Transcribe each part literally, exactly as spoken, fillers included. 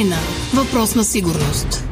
Украйна. Въпрос на сигурност.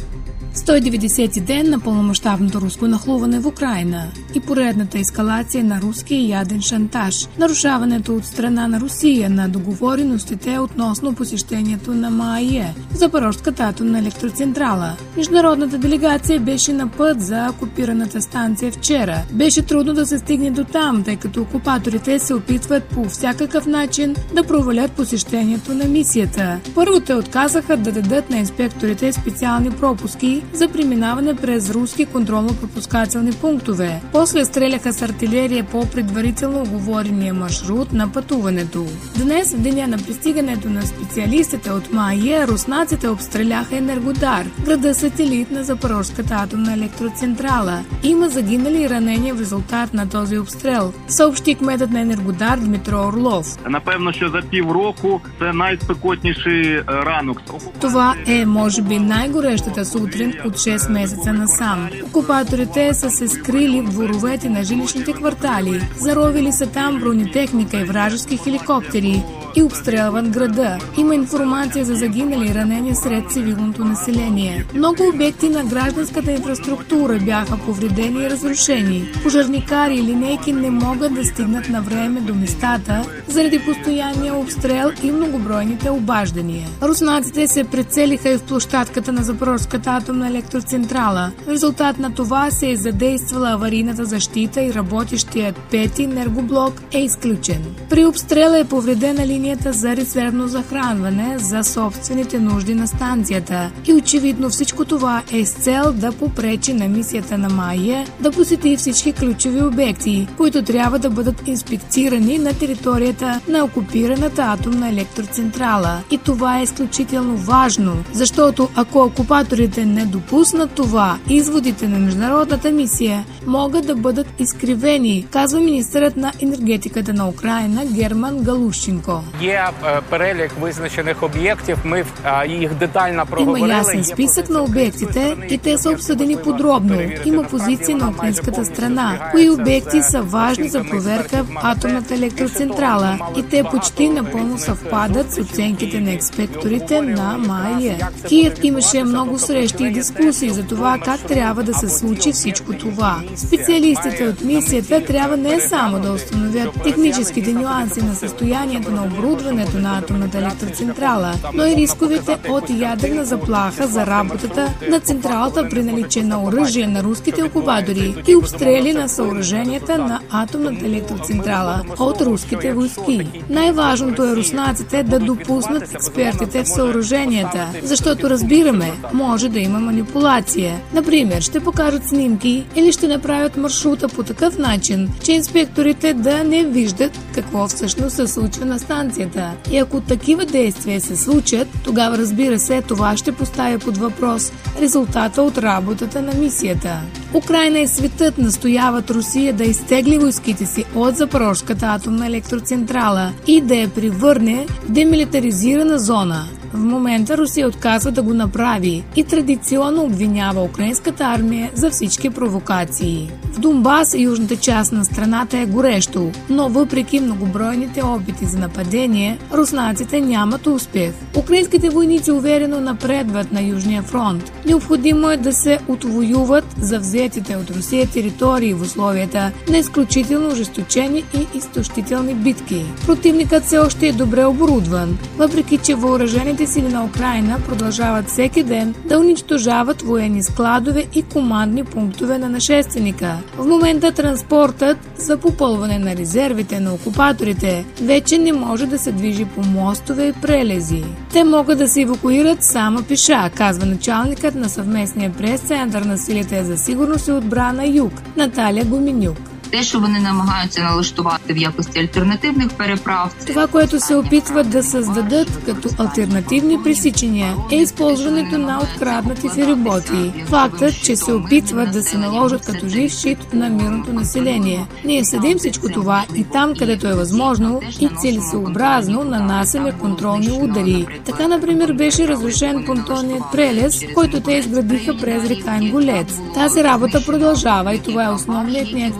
сто и деветдесети ден на пълномащабното руско нахлуване в Украйна и поредната ескалация на руския яден шантаж, нарушаването от страна на Русия на договореностите относно посещението на МАЕ, Запорожската атомна електроцентрала. Международната делегация беше на път за окупираната станция вчера. Беше трудно да се стигне до там, тъй като окупаторите се опитват по всякакъв начин да провалят посещението на мисията. Първо те отказаха да дадат на инспекторите специални пропуски за преминаване през руски контролно-пропускателни пунктове. После стреляха с артилерия по предварително оговорения маршрут на пътуването. Днес, в деня на пристигането на специалистите от МАЕ, руснаците обстреляха Енергодар, града сателит на Запорожската атомна електроцентрала. Има загинали и ранени в резултат на този обстрел, съобщи кметът на Енергодар Дмитро Орлов. Напевно, що за півроку це найспекотніший ранок. Това е, може би, най-горещата сутрин от шест месеца насам. Окупаторите са се скрили в дворовете на жилищните квартали, заровили са там бронетехника и вражески хеликоптери и обстрелват града. Има информация за загинали и ранени сред цивилното население. Много обекти на гражданската инфраструктура бяха повредени и разрушени. Пожарникари и линейки не могат да стигнат на време до местата заради постоянния обстрел и многобройните обаждания. Руснаците се прицелиха и в площадката на Запорожската атомна електроцентрала. В резултат на това се е задействала аварийната защита и работещият пети енергоблок е изключен. При обстрела е повредена линията за резервно захранване за собствените нужди на станцията. И очевидно всичко това е с цел да попречи на мисията на МАЕ да посети всички ключови обекти, които трябва да бъдат инспектирани на територията на окупираната атомна електроцентрала. И това е изключително важно, защото ако окупаторите не допуснат това, изводите на международната мисия могат да бъдат изкривени, казва министърът на енергетиката на Украйна Герман Галущенко. Є перелік визначених об'єктів, ми їх детально проговорили. Има ясен списък на обектите и те са обсъдени подробно. Има позиции на украинската страна, кои обекти са важни за проверка в атомната електроцентрала и те почти напълно съвпадат с оценките на инспекторите на МАЕ. В Киев имаше много срещи и дискусии за това как трябва да се случи всичко това. Специалистите от мисията трябва не само да установят техническите нюанси на състоянието на оборудването на атомната електроцентрала, но и рисковете от ядрена заплаха за работата на централата при наличие на оръжие на руските окупатори и обстрели на съоръженията на атомната електроцентрала от руските войски. Най-важното е руснаците да допуснат експертите в съоръженията, защото разбираме, може да има манипулация. Например, ще покажат снимки или ще направят маршрута по такъв начин, че инспекторите да не виждат какво всъщност се случва на станцията. И ако такива действия се случат, тогава разбира се, това ще поставя под въпрос резултата от работата на мисията. Украйна и светът настояват Русия да изтегли войските си от Запорожската атомна електроцентрала и да я превърне в демилитаризирана зона. В момента Русия отказва да го направи и традиционно обвинява украинската армия за всички провокации. В Донбас, южната част на страната, е горещо, но въпреки многобройните опити за нападение, руснаците нямат успех. Украинските войници уверено напредват на Южния фронт. Необходимо е да се отвоюват завзетите от Русия територии в условията на изключително ожесточени и изтощителни битки. Противникът все още е добре оборудван, въпреки че въоръжените сили на Украйна продължават всеки ден да унищожават военни складове и командни пунктове на нашественика. В момента транспортът за попълване на резервите на окупаторите вече не може да се движи по мостове и прелези. Те могат да се евакуират само пеша, казва началникът на съвместния прес-център на силите за сигурност и отбрана Юг Наталия Гуменюк. Те, що вони намагаються налаштувати в якості альтернативних переправ. Това, което се опитват да създадат като альтернативни пресичания, е използването на откраднати фериботи. Фактът, че се опитват да се наложат като жив щит на мирното население. Ние следим всичко това и там, където е възможно и целесообразно нанасяме контролни удари. Така, например, беше разрушен понтонният прелез, който те изградиха през река Ингулец. Тази работа продължава и това е основният ни акцент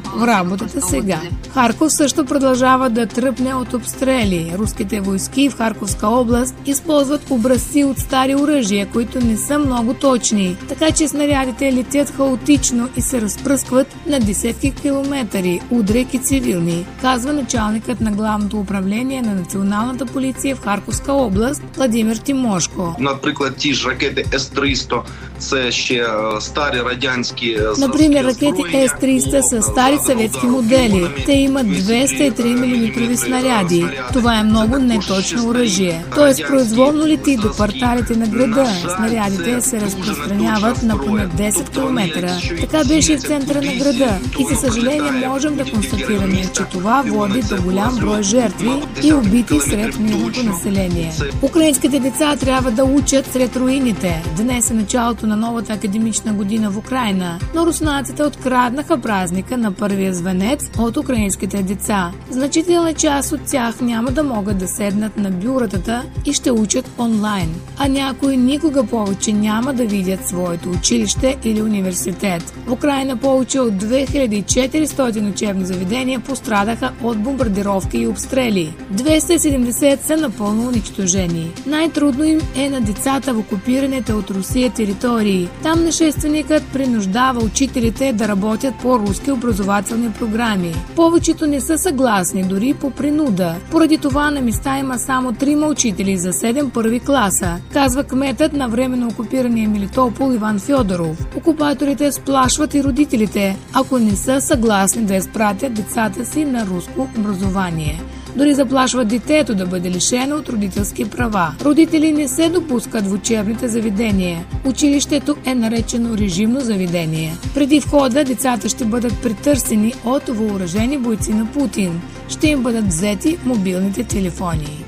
в работата сега. Харков също продължава да тръпне от обстрели. Руските войски в Харковска област използват образци от стари оръжия, които не са много точни, така че снарядите летят хаотично и се разпръскват на десетки километри, удряйки цивилни, казва началникът на главното управление на Националната полиция в Харковска област Владимир Тимошко. Например, ті ж ракети С триста, це ще старі радянські Например, ракети С триста са стари съветски модели. Те имат двеста и три милиметрови снаряди. Това е много неточно оръжие. Тоест, произволно лети до кварталите на града. Снарядите се разпространяват на поне десет километра. Така беше в центъра на града. И за съжаление можем да констатираме, че това води до голям брой жертви и убити сред мирното население. Украинските деца трябва да учат сред руините. Днес е началото на новата академична година в Украйна, но руснаците откраднаха празника на първия звънец от украинските деца. Значителна част от тях няма да могат да седнат на бюротата и ще учат онлайн, а някои никога повече няма да видят своето училище или университет. В Украйна повече от две хиляди и четиристотин учебни заведения пострадаха от бомбардировки и обстрели. двеста и седемдесет са напълно унищожени. Най-трудно им е на децата в окупираните от Русия територии. Там нашественикът принуждава учителите да работят по руски образователни програми. Повечето не са съгласни, дори по принуда. Поради това на места има само трима учители за седем първи класа, казва кметът на временно окупирания Мелитопол Иван Фьодоров. Окупаторите сплашват и родителите, ако не са съгласни да изпратят децата си на руско образование. Дори заплашват детето да бъде лишено от родителски права. Родители не се допускат в учебните заведения. Училището е наречено режимно заведение. Преди входа децата ще бъдат претърсени от въоръжени бойци на Путин. Ще им бъдат взети мобилните телефони.